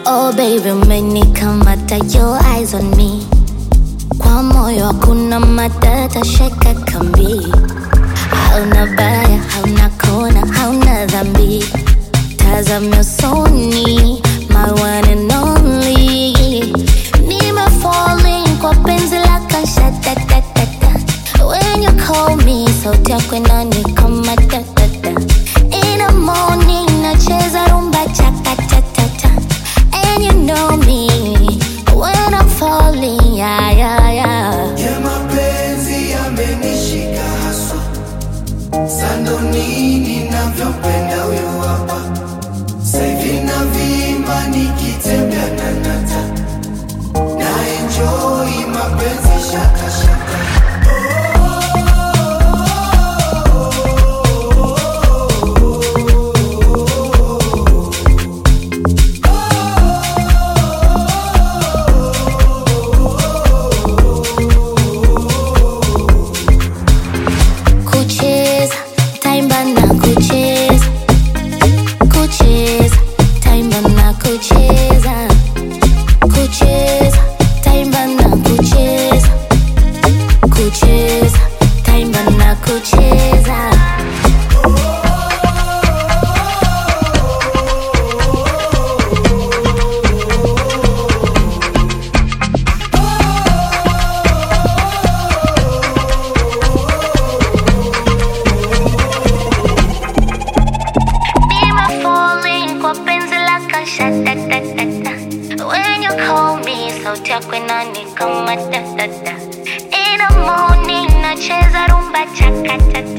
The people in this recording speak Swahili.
Oh baby, umenikamata, your eyes on me. Kwa moyo hakuna matata, sheka kambi. Hauna baya, hauna kona, hauna dhambi. Tazama usoni, my one and only. Nime falling kwa penzi lako shatatatata. When you call me, sauti yako inanikamata. In the morning, nacheza rumba chaka-cha-cha-cha. And you know me, when I'm falling, yeah, yeah, yeah. Ya mapenzi yamenishika haswa. Sando nini navyopenda huyo hapa. Saivi na vima nikitembea na nata. Na enjoy mapenzi shaka shaka. When you call me, sauti yako inanikamata. In the morning, nacheza rumba chaka-cha-cha.